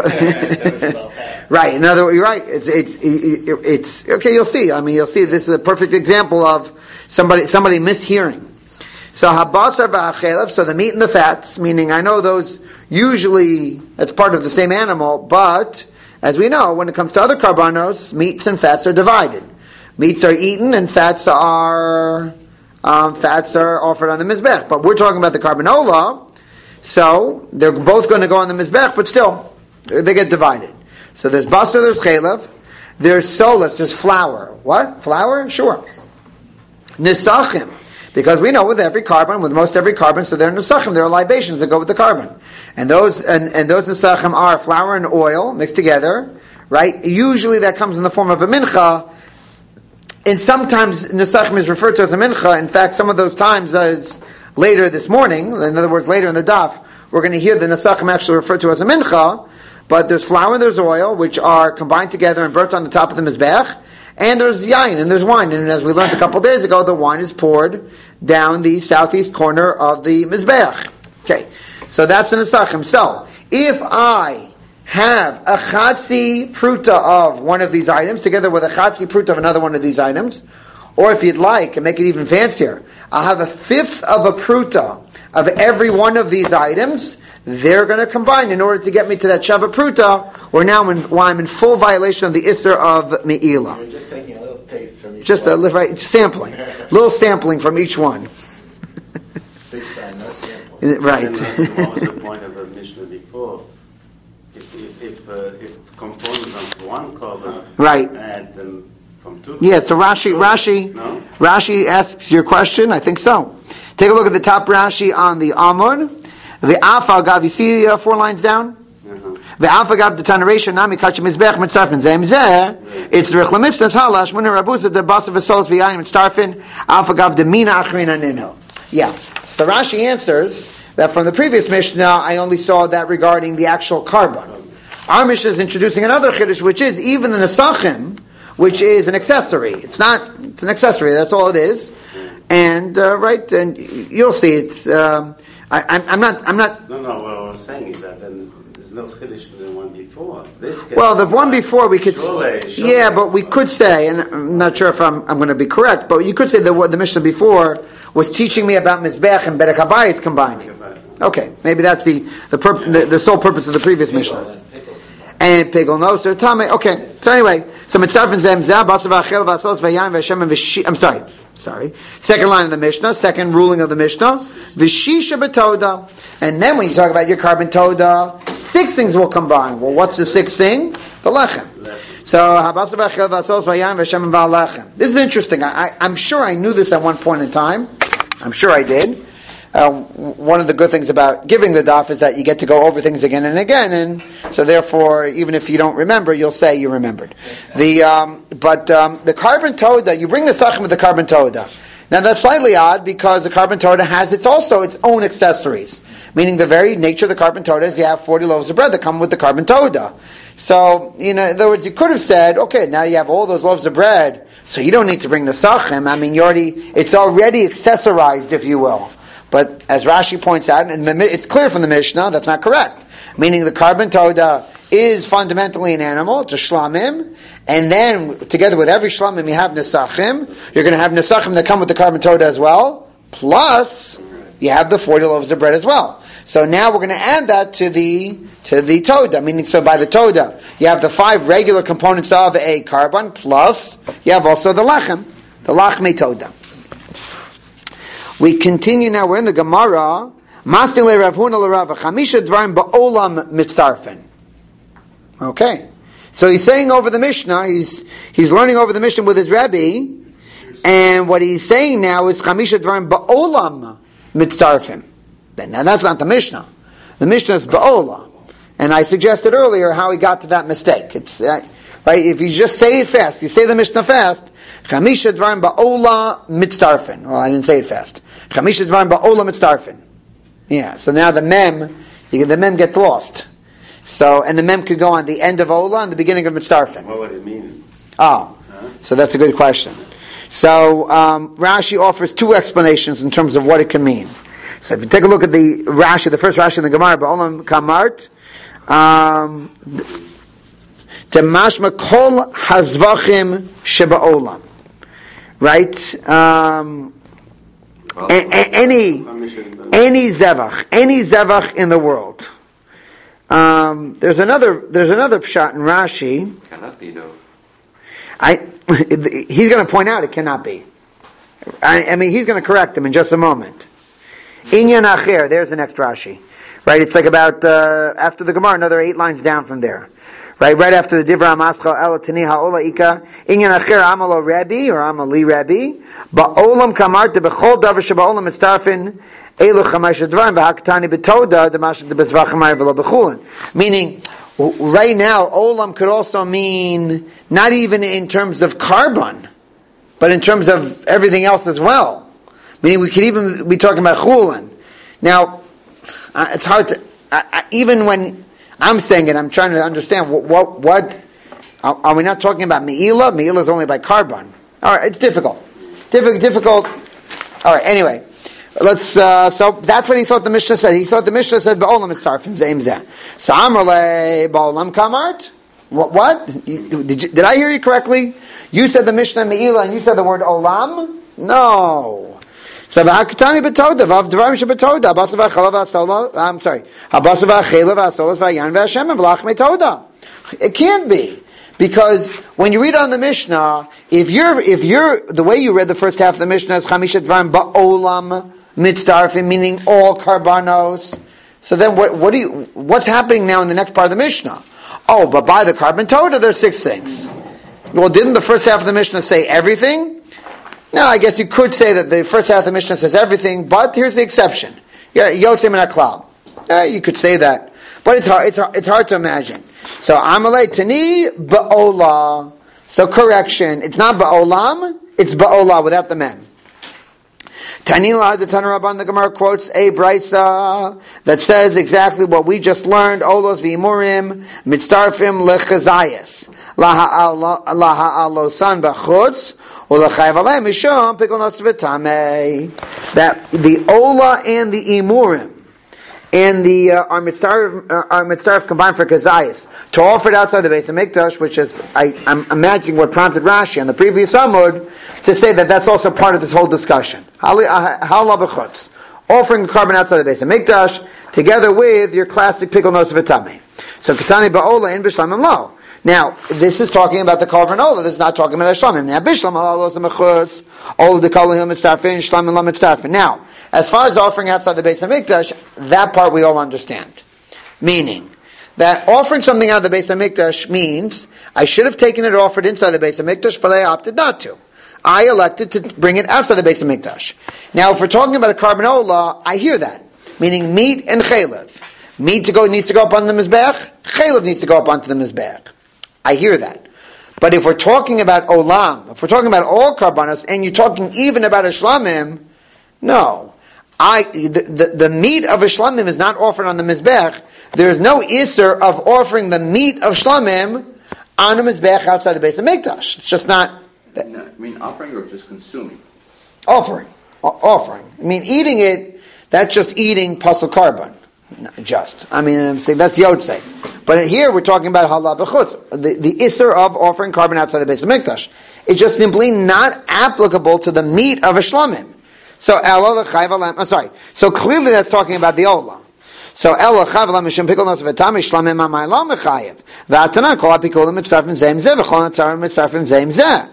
Yeah, right. In other words, you're right. It's it's it's okay. You'll see. I mean, you'll see. This is a perfect example of somebody somebody mishearing. So habasar v'achelev, so the meat and the fats, meaning I know those usually, that's part of the same animal, but as we know, when it comes to other karbanos, meats and fats are divided. Meats are eaten and fats are um, fats are offered on the mizbech. But we're talking about the carbanola, so they're both going to go on the mizbech, but still, they get divided. So there's basar, there's chelev, there's solus, there's flour. What? Flour? Sure. Nisachim. Because we know with every carbon, with most every carbon, so they're nisachim, there are libations that go with the carbon. And those and, and those nisachim are flour and oil mixed together, right? Usually that comes in the form of a mincha, and sometimes nisachim is referred to as a mincha. In fact, some of those times as later this morning, in other words, later in the daf, we're going to hear the nisachim actually referred to as a mincha, but there's flour and there's oil, which are combined together and burnt on the top of the mizbech. And there's yain, and there's wine. And as we learned a couple of days ago, the wine is poured down the southeast corner of the mizbeach. Okay, so that's an asachim. So, if I have a chatzi pruta of one of these items, together with a chatzi pruta of another one of these items, or if you'd like, and make it even fancier, I'll have a fifth of a pruta of every one of these items. They're going to combine in order to get me to that shava pruta, where now I'm in, well, I'm in full violation of the isser of me'ilah. You're just taking a little taste from each Just one. a right, sampling, little sampling from each one. Big sign, no samples. Right. And, uh, what was the point of the Mishnah before? If if if, uh, if components of one carbon, Right. add them from two. Yeah. So Rashi, Rashi, No? Rashi asks your question. I think so. Take a look at the top Rashi on the Amud. The Afa Gav. You see uh, four lines down. The Afa Gav the Tanaration Nami Kachim Mizbech Mitzarfin Zem Zeh. It's the Rechlamistas Halash Muna Rabusa the Basa V'Solos V'Yanim Mitzarfin Afa Gav the Mina Achrina Nino. Yeah. So Rashi answers that from the previous Mishnah, I only saw that regarding the actual carbon. Our Mishnah is introducing another chiddush, which is even the Nesachim, which is an accessory. It's not. It's an accessory. That's all it is. And uh, right, and you'll see it's. Um, I, I'm, I'm not. I'm not. No, no. What I was saying is that then there's no chiddush in the one before. This Well, the one before we could. Surely, surely. Yeah, but we could say, and I'm not sure if I'm. I'm going to be correct, but you could say that what the Mishnah before was teaching me about mizbech and berek habayis combining. Okay, maybe that's the the, purp- the the sole purpose of the previous Mishnah. And pigel no, so tame. Okay, so anyway, so mitzarfin zem zeh basav achel vasos vayam v'shem v'shi. I'm sorry. Sorry. Second line of the Mishnah, second ruling of the Mishnah, Vishisha b'toda. And then when you talk about your carbon toda, six things will combine. Well, what's the sixth thing? The lechem. So, Habasa b'achel v'asos v'yam v'shem v'alechem. This is interesting. I, I, I'm sure I knew this at one point in time. I'm sure I did. Uh, one of the good things about giving the daf is that you get to go over things again and again, and so therefore, even if you don't remember, you'll say you remembered. The um, but um, the carbon toda, you bring the sachem with the carbon toda. Now that's slightly odd because the carbon toda has its also its own accessories, meaning the very nature of the carbon toda is you have forty loaves of bread that come with the carbon toda. So, you know, in other words, you could have said, okay, now you have all those loaves of bread, so you don't need to bring the sachem. I mean, you already it's already accessorized, if you will. But as Rashi points out, and the, it's clear from the Mishnah, that's not correct. Meaning the carbon toda is fundamentally an animal, it's a shlamim, and then together with every shlamim you have nesachim, you're going to have nesachim that come with the carbon toda as well, plus you have the forty loaves of bread as well. So now we're going to add that to the to the toda, meaning so by the toda, you have the five regular components of a carbon, plus you have also the lechem, the lachme toda. We continue now. We're in the Gemara. Masnile Rav Huna l'Rava Chamisha Dvarim ba'olam mitzarfen. Okay, so he's saying over the Mishnah. He's he's learning over the Mishnah with his Rebbe, and what he's saying now is Chamisha Dvarim ba'olam mitzarfen. Now that's not the Mishnah. The Mishnah is ba'ola, and I suggested earlier how he got to that mistake. It's uh, right. If you just say it fast, you say the Mishnah fast. Chamisha dvarim ba'ola mitzarfen. Well, I didn't say it fast. Chamisha dvarim ba'ola mitzarfen. Yeah. So now the mem, you, the mem gets lost. So and the mem could go on the end of ola and the beginning of mitzarfen. What would it mean? Oh, huh? So that's a good question. So um, Rashi offers two explanations in terms of what it can mean. So if you take a look at the Rashi, the first Rashi in the Gemara, ba'olam kamart. Um, Temashma kol hazvachim sheba'olam. Right? Um, A- a- any any zevach, any zevach in the world. Um, there's another there's another pshat in Rashi. Cannot be though. I he's going to point out it cannot be. I, I mean he's going to correct him in just a moment. Inyan acher. There's the next Rashi. Right, it's like about uh, after the Gemara, another eight lines down from there. Right, right after the Divra Amaschal El Tani Ha'ola Ika Inyan Acher Amalo Rabbi or Amali Rabbi Ba'olam Kamarte B'chol Davar Sheba'olam Mitztarfin Elu Chamash Advarim B'Haktani B'Toda D'Mash D'Bezvachamay V'Lo B'Chulin. Meaning, right now, Olam could also mean not even in terms of carbon, but in terms of everything else as well. Meaning, we could even be talking about Chulin. Now. Uh, it's hard to, uh, uh, even when I'm saying it, I'm trying to understand what, what, what are, are we not talking about Me'ila? Me'ila is only by carbon. Alright, it's difficult. Difficult, difficult. Alright, anyway. Let's, uh, so that's what he thought the Mishnah said. He thought the Mishnah said, Ba'olam Mitztarfim Zeim Zeh. So Amrle, Ba'olam Kamart? What? What? Did, you, did I hear you correctly? You said the Mishnah Me'ila and you said the word Olam? No. So v'hakatani b'toda v'avdvarim sheb'toda habasava chalav v'astola. I'm sorry, habasava chelav v'astolas v'ayan v'ashem v'lach metoda. It can't be because when you read on the Mishnah, if you're if you're the way you read the first half of the Mishnah is chamisha dvarim ba'olam mitzdarfim, meaning all karbanos. So then what what do you what's happening now in the next part of the Mishnah? Oh, but by the carbon toda there's six things. Well, didn't the first half of the Mishnah say everything? Now, I guess you could say that the first half of the Mishnah says everything, but here's the exception. Yotzei min haklal. Yeah, you could say that, but it's hard. It's hard, it's hard to imagine. So Amalei Tani Ba'ola. So correction. It's not Ba'olam. It's Ba'ola without the mem. Tani la the Tana Rabban. The Gemara quotes a brisa that says exactly what we just learned. Olos v'imurim mitztarfim lechazayis laha alosan b'chutz. That the Ola and the Imurim and the uh, our mitzvah uh, our mitzvah combined for Kazayas to offer it outside the base of Mikdash, which is I, I'm imagining what prompted Rashi on the previous Amud to say that that's also part of this whole discussion. Offering carbon outside the base of Mikdash together with your classic pickle notes of Vitame. So Katani Ba'ola in Bishlamim Lo. Now, this is talking about the carbon ola. This is not talking about Shlamim. Now, Bishlam halos mechutz, ola de kalahil mitzdarfin, Shlamim la mitzdarfin. Now, as far as offering outside the Beis Hamikdash, that part we all understand. Meaning that offering something out of the Beis Hamikdash means I should have taken it offered inside the Beis Hamikdash, but I opted not to. I elected to bring it outside the Beis Hamikdash. Now, if we're talking about a carbon ola, I hear that, meaning meat and chaylev. Meat to go needs to go up on the mizbech. Chaylev needs to go up onto the mizbech. I hear that. But if we're talking about olam, if we're talking about all karbanos, and you're talking even about a shlamim, no. I the, the, the meat of a shlamim is not offered on the mizbech. There is no iser of offering the meat of shlamim on a mizbech outside the base of Mikdash. It's just not... That, no, I mean offering or just consuming? Offering. O- offering. I mean eating it, that's just eating pasul carbon. Not just. I mean, I'm saying that's Yotzei. But here we're talking about halal b'chutz, the, the isser of offering carbon outside the base of Mikdash. It's just simply not applicable to the meat of a shlamim. So ela l'chayv alam. I'm sorry. So clearly that's talking about the ola. So ela l'chayv alam mishum pikol nos v'tam shlamim amayla mechayev v'atanan kol apikolim mitzarfim zeim zeh v'chol atzarim mitzarfim zeim zeh.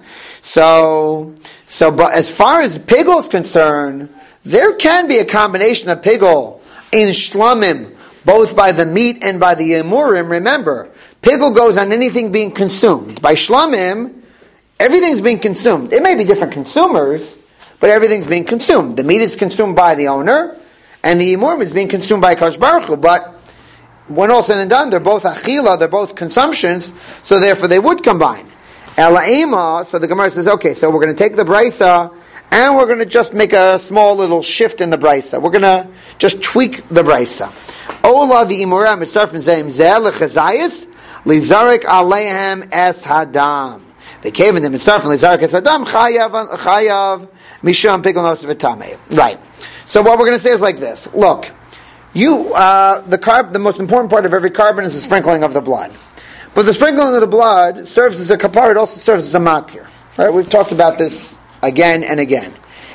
So so but as far as pigol is concerned, there can be a combination of pigol in shlamim, both by the meat and by the emurim. Remember, pigul goes on anything being consumed. By shlamim, everything's being consumed. It may be different consumers, but everything's being consumed. The meat is consumed by the owner, and the emurim is being consumed by Kadosh Baruch Hu. But when all said and done, they're both achila, they're both consumptions, so therefore they would combine. Ela'ema, so the Gemara says, okay, so we're going to take the brisa, and we're going to just make a small little shift in the brisa. We're going to just tweak the brisa. Ola v'imura mitzarfim zeim zeh lechazayis lizarik aleihem es hadam. They came in the mitzarfim lizarik es hadam chayav chayav misham pikol nos v'tamei. Right. So what we're going to say is like this. Look, you uh, the carb, the most important part of every carbon is the sprinkling of the blood. But the sprinkling of the blood serves as a kapara. It also serves as a matir. Right? We've talked about this again and again.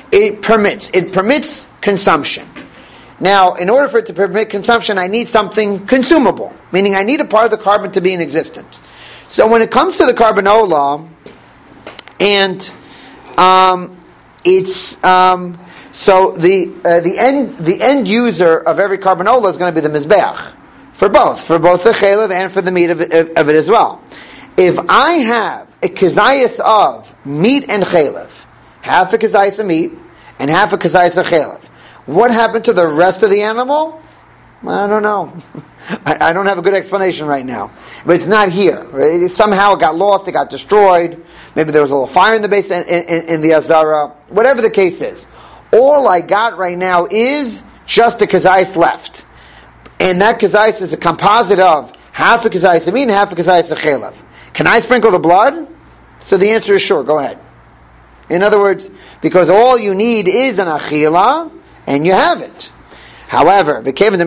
it permits. It permits consumption. Now, in order for it to permit consumption, I need something consumable, meaning I need a part of the carbon to be in existence. So when it comes to the carbanola, and um, it's um, so the uh, the end the end user of every carbanola is going to be the mizbeach for both for both the chaylev and for the meat of it, of it as well. If I have a kazayas of meat and chaylev, half a kazayas of meat and half a kazayas of chaylev, what happened to the rest of the animal? I don't know. I, I don't have a good explanation right now. But it's not here. It, somehow it got lost, it got destroyed. Maybe there was a little fire in the base, in, in, in the Azara. Whatever the case is. All I got right now is just a kazayis left. And that kazayis is a composite of half a kazayis of meat and half a kazayis of chaylev. Can I sprinkle the blood? So the answer is sure, go ahead. In other words, because all you need is an achila, and you have it. However, good. But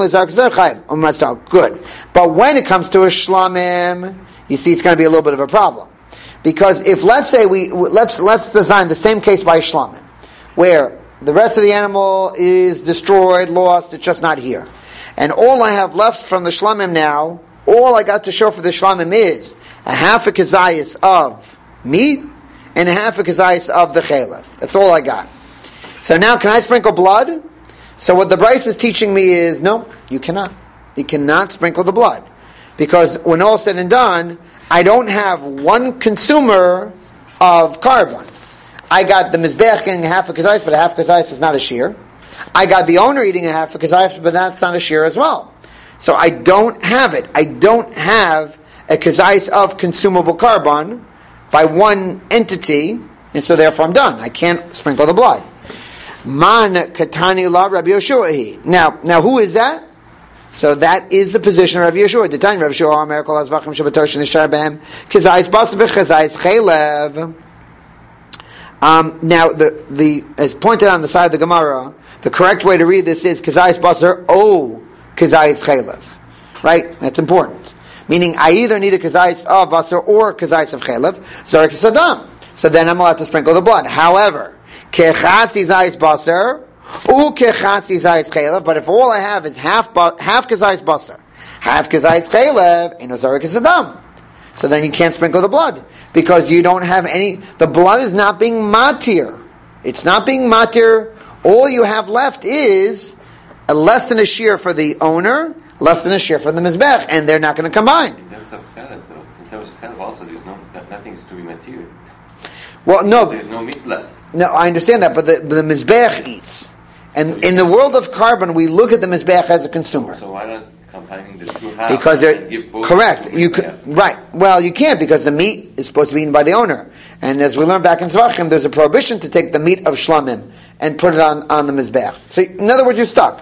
when it comes to a shlamim, you see, it's going to be a little bit of a problem, because if let's say we let's let's design the same case by shlamim, where the rest of the animal is destroyed, lost, it's just not here, and all I have left from the shlamim now, all I got to show for the shlamim is a half a kazayis of meat and a half a kazayis of the chaylev. That's all I got. So now, can I sprinkle blood? So what the Bryce is teaching me is, no, you cannot. You cannot sprinkle the blood. Because when all said and done, I don't have one consumer of carbon. I got the mizbeach getting a half a kazayis, but a half a kazayis is not a shear. I got the owner eating a half a kazayis, but that's not a shear as well. So I don't have it. I don't have a kazayis of consumable carbon by one entity, and so therefore I'm done. I can't sprinkle the blood. Man katani la Rabbi Yeshua. Now, now who is that? So that is the position of Rabbi Yeshua. The time Rabbi Yeshua Amar kol hazvachim shabatosh nishar behem kazayis basar v'chazayis chaylev. Um, now, the the as pointed on the side of the Gemara, the correct way to read this is kazayis basar o kazayis chaylev. Right? That's important. Meaning, I either need a kazayis of basar or kazayis of chaylev. Zarek sadam. So then I'm allowed to sprinkle the blood. However, kechatzi zayis basar, u kechatzi zayis chaylev. But if all I have is half half kazayis basar, half kazayis chaylev, eno zarek sadam. So then you can't sprinkle the blood because you don't have any. The blood is not being matir. It's not being matir. All you have left is a less than a shear for the owner, less than a shear for the mizbech, and they're not going to combine. In terms of chaylev, though, in terms of chaylev also, there's no nothing's to be matir. Well, no, there's no meat left. No, I understand that, but the, the mizbech eats, and in the world of carbon, we look at the mizbech as a consumer. So why not combining the two halves? Because they're correct. You could, right? Well, you can't because the meat is supposed to be eaten by the owner, and as we learned back in Zvachim, there's a prohibition to take the meat of shlamim and put it on, on the mizbech. So, in other words, you're stuck.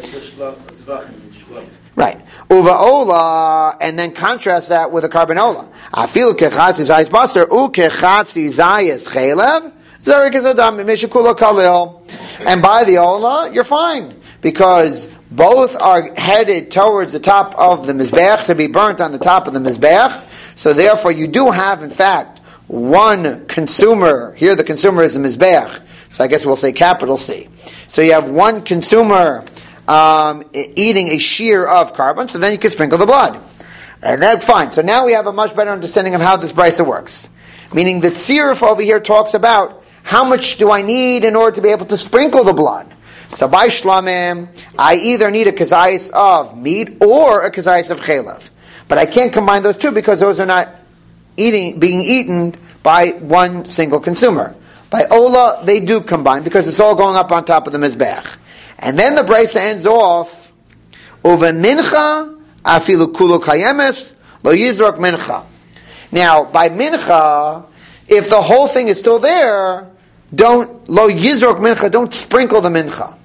Right. Uva ola, and then contrast that with a carbanola. I feel kechatzi zayis basar u kechatzi zayis chaylev zarik is adam mishakula kalil. And by the ola, you're fine because both are headed towards the top of the mizbeach to be burnt on the top of the mizbeach. So therefore, you do have, in fact, one consumer. Here, the consumer is the mizbeach. So I guess we'll say capital C. So you have one consumer Um, eating a shear of carbon, so then you can sprinkle the blood. And that's fine. So now we have a much better understanding of how this brisa works. Meaning that Tziruf over here talks about how much do I need in order to be able to sprinkle the blood. So by shlamim, I either need a kazayis of meat or a kazayis of chaylev. But I can't combine those two because those are not eating being eaten by one single consumer. By ola, they do combine because it's all going up on top of the mizbech. And then the brisa ends off, Uve mincha, afilu kulo kayemes, lo yizrok mincha. Now, by mincha, if the whole thing is still there, don't, lo yizrok mincha, don't sprinkle the mincha.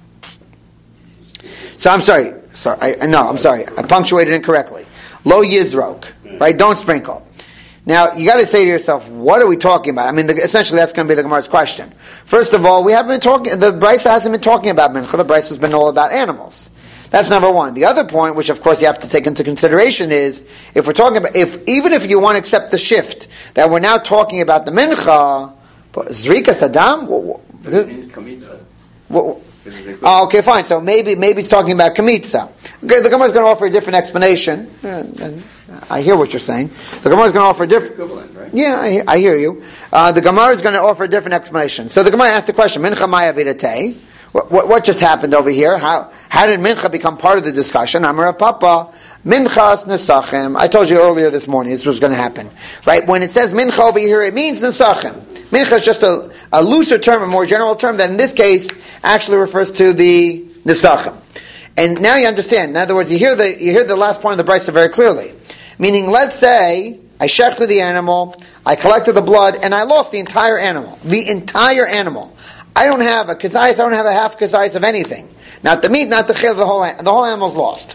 So I'm sorry, sorry, I, no, I'm sorry, I punctuated incorrectly. Lo yizrok, right, don't sprinkle. Now, you got to say to yourself, what are we talking about? I mean, the, essentially, that's going to be the Gemara's question. First of all, we haven't been talking, the Brisa hasn't been talking about mincha, the Brisa has been all about animals. That's number one. The other point, which of course you have to take into consideration is, if we're talking about, if, even if you want to accept the shift, that we're now talking about the mincha, Zrika Saddam, It means kamitza. Well, oh, okay, fine. So maybe maybe it's talking about kamitza. Okay, the Gemara is going to offer a different explanation. And, and I hear what you're saying. The Gemara is going to offer a different. Equivalent, right? Yeah, I, I hear you. Uh, the Gemara is going to offer a different explanation. So the Gemara asked the question: Mincha maya vidate. What, what, what just happened over here? How how did mincha become part of the discussion? Amar Papa, minchas nesachim. I told you earlier this morning this was going to happen, right? When it says mincha over here, it means nesachim. Mincha is just a, a looser term, a more general term that in this case actually refers to the nesachim. And now you understand. In other words, you hear the you hear the last point of the brisa very clearly. Meaning, let's say I shechted the animal, I collected the blood, and I lost the entire animal. The entire animal. I don't have a kazayis, I don't have a half kazayis of anything. Not the meat, not the chil, the whole the whole animal's lost.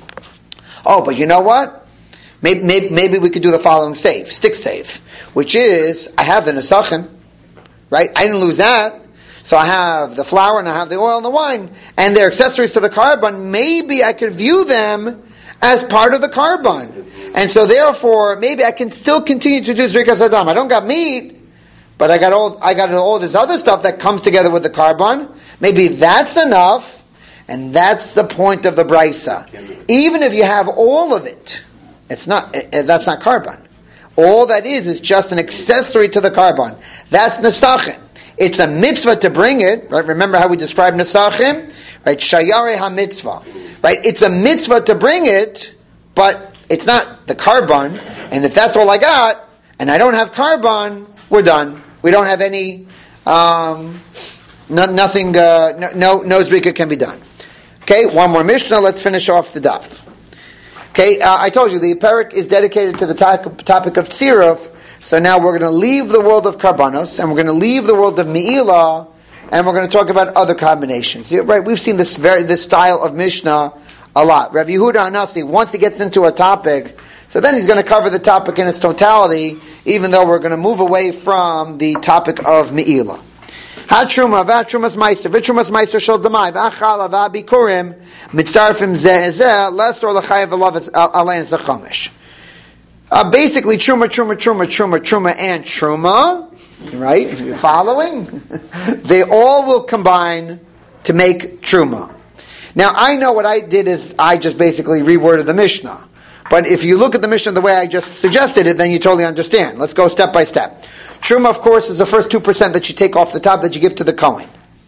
Oh, but you know what? Maybe, maybe, maybe we could do the following save, stick save, which is, I have the nesachim, right? I didn't lose that. So I have the flour and I have the oil and the wine, and they're accessories to the carbon. Maybe I could view them as part of the carbon. And so therefore, maybe I can still continue to do zrikas adam. I don't got meat, but I got all I got all this other stuff that comes together with the carbon. Maybe that's enough, and that's the point of the brisa. Even if you have all of it, it's not that's not carbon. All that is is just an accessory to the carbon. That's nesachim. It's a mitzvah to bring it. Right? Remember how we describe nesachim, right? Shayare ha-mitzvah. Right? It's a mitzvah to bring it, but it's not the carbon. And if that's all I got, and I don't have carbon, we're done. We don't have any, um, no, nothing, uh, no, no, no zrika can be done. Okay, one more Mishnah. Let's finish off the daf. Okay, uh, I told you the parak is dedicated to the to- topic of tziruf. So now we're going to leave the world of karbanos and we're going to leave the world of me'ilah, and we're going to talk about other combinations. Yeah, right? We've seen this very this style of Mishnah a lot. Rav Yehuda Anasi, once he gets into a topic, so then he's going to cover the topic in its totality, even though we're going to move away from the topic of me'ilah. Hatruma v'atrumas meister v'trumas meister shel damai v'achala v'abikurim mitzarfim zeh zeh lesor l'chayev v'lav alein zechamish. Uh, basically, truma, truma, truma, truma, truma, and truma, right? You're following? They all will combine to make truma. Now, I know what I did is I just basically reworded the Mishnah. But if you look at the Mishnah the way I just suggested it, then you totally understand. Let's go step by step. Truma, of course, is the first two percent that you take off the top that you give to the Kohen.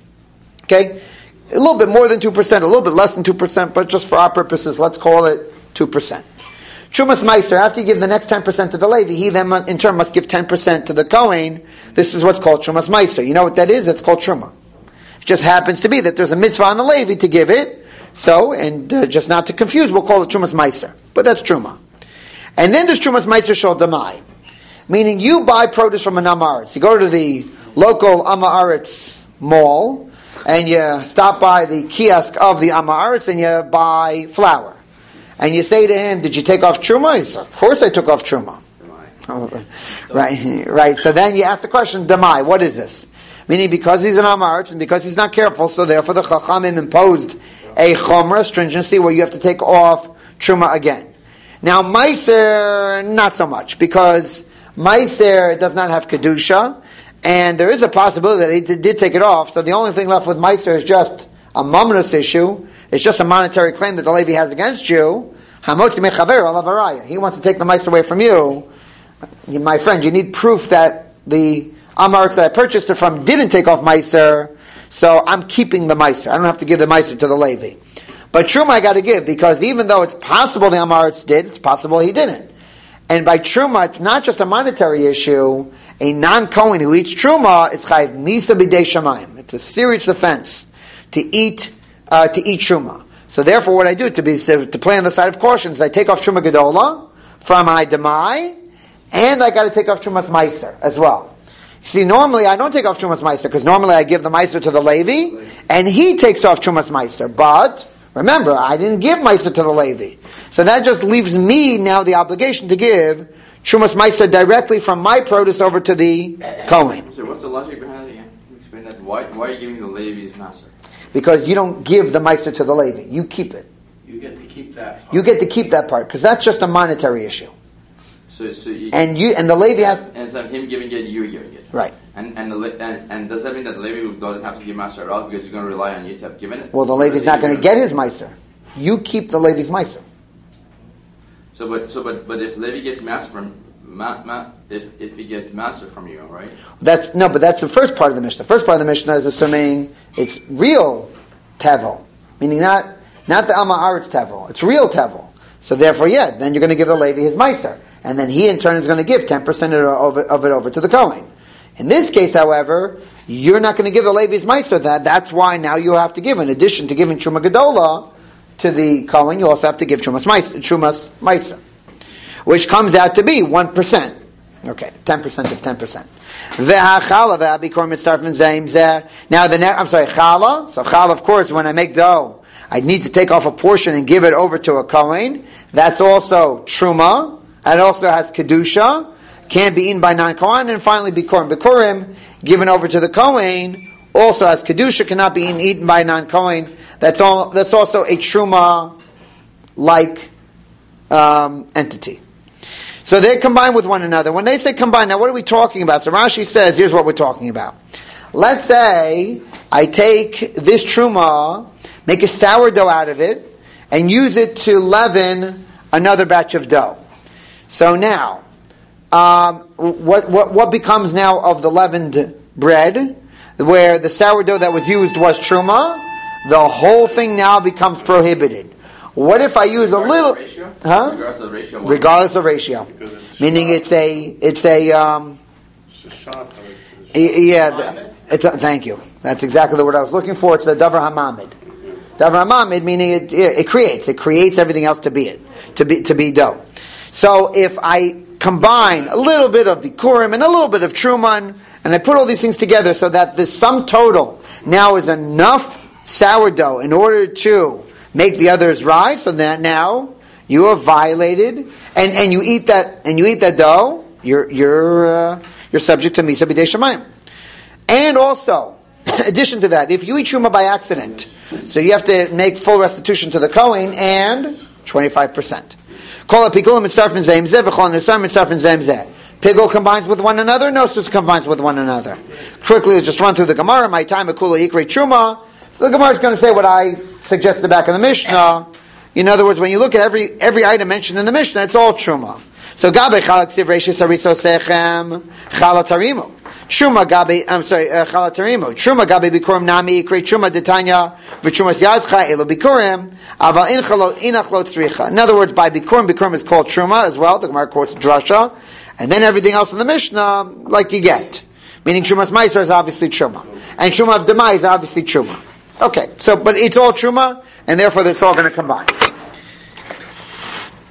Okay? A little bit more than two percent, a little bit less than two percent, but just for our purposes, let's call it two percent. Trumas Meiser, after you give the next ten percent to the Levi, he then in turn must give ten percent to the Kohen. This is what's called Trumas Meiser. You know what that is? It's called Truma. It just happens to be that there's a mitzvah on the Levi to give it. So, and uh, just not to confuse, we'll call it Trumas Meiser. But that's Truma. And then there's Trumas Meiser Shel Damai. Meaning you buy produce from an Amaretz. You go to the local Amaretz mall, and you stop by the kiosk of the Amaretz, and you buy flour. And you say to him, did you take off Truma? He says, of course I took off Truma. right, right. So then you ask the question, Damai, what is this? Meaning because he's an Amaretz and because he's not careful, so therefore the Chachamim imposed a Chomra, stringency, where you have to take off Truma again. Now Meiser, not so much, because Meiser does not have Kedusha, and there is a possibility that he did, did take it off, so the only thing left with Meiser is just a mamnus issue. It's just a monetary claim that the Levi has against you. He wants to take the Meiser away from you. My friend, you need proof that the Amaretz that I purchased it from didn't take off Meiser, so I'm keeping the Meiser. I don't have to give the Meiser to the Levi. But Truma I got to give, because even though it's possible the Amaretz did, it's possible he didn't. And by Truma, it's not just a monetary issue. A non-Kohen who eats Truma, it's Chayiv Misa B'dei Shamayim. It's a serious offense to eat Uh, to eat Truma. So therefore what I do to be to play on the side of caution is I take off Truma Gedola from my Demai, and I got to take off Trumas Meiser as well. You see, normally I don't take off Trumas Meiser, because normally I give the Meiser to the Levi, and he takes off Trumas Meiser. But remember, I didn't give Meiser to the Levi. So that just leaves me now the obligation to give Trumas Meiser directly from my produce over to the Kohen. So what's the logic behind it again? Can you explain that? Why, why are you giving the Levi's Maser? Because you don't give the Meiser to the Levi. You keep it. You get to keep that part. You get to keep that part, because that's just a monetary issue. So, so you, and you and the Levi has... And instead of him giving it, you're giving it. Right. And and, the, and and does that mean that the Levi doesn't have to give Maser at all because you're going to rely on you to have given it? Well, the Levi's not going to get his Meiser. You keep the Levi's Meiser. So, but so but but if Levi gets Maser from ma, ma, if if he gets Maser from you, right? That's no, but that's the first part of the Mishnah. The first part of the Mishnah is assuming it's real tevel, meaning not not the Amma Aretz tevel. It's real tevel. So therefore, yeah, then you're going to give the Levi his Meiser, and then he in turn is going to give ten percent of it over to the Kohen. In this case, however, you're not going to give the Levi his Meiser. That that's why now you have to give, in addition to giving Truma Gedola to the Kohen, you also have to give Trumas Meiser, Trumas Meiser, which comes out to be one percent. Okay, ten percent of ten percent. Now the next, I'm sorry, challah. So challah, of course, when I make dough, I need to take off a portion and give it over to a Kohen. That's also truma. And it also has kedusha. Can't be eaten by non-Kohen. And finally, bikurim. Bikurim, given over to the Kohen, also has kedusha. Cannot be eaten, eaten by non-Kohen. That's all. That's also a truma-like um, entity. So they combine with one another. When they say combine, now what are we talking about? So Rashi says, here's what we're talking about. Let's say I take this truma, make a sourdough out of it, and use it to leaven another batch of dough. So now, um, what, what what becomes now of the leavened bread, where the sourdough that was used was truma? The whole thing now becomes prohibited. What if I use a little, huh? Regardless of the ratio. Regardless of ratio, meaning it's a it's a um, yeah. It's a, thank you. That's exactly the word I was looking for. It's the davar hamamid. Davar hamamid meaning it, it it creates it creates everything else to be it to be to be dough. So if I combine a little bit of bikurim and a little bit of truman, and I put all these things together so that the sum total now is enough sourdough in order to make the others rise, so that now you have violated, and, and you eat that and you eat that dough, you're you're uh, you're subject to misa b'dei shamayim. And also, in addition to that, if you eat truma by accident, so you have to make full restitution to the Kohen and twenty-five percent. Kol ha'pigulim mitzarfin zeim zeh v'chol ha'nusar mitzarfin zeim zeh. Pigul combines with one another, nosus combines with one another. Quickly, let's just run through the Gemara. My time akula yikrei truma. So the Gemara is going to say what I suggested back in the Mishnah. In other words, when you look at every every item mentioned in the Mishnah, it's all truma. So gabe chalak siv reishis hariso sechem chalatarimu. Truma gabe, I'm sorry, chalatarimu. Truma gabe bikurim nami ikre truma detanya v'trumas yadcha elo bikurim aval in chalot inachlot tzricha. In other words, by bikurim, bikurim is called truma as well. The Gemara quotes drasha, and then everything else in the Mishnah, like you get, meaning trumas meiser is obviously truma, and truma of demai is obviously truma. Okay, so, but it's all truma, and therefore it's all going to combine.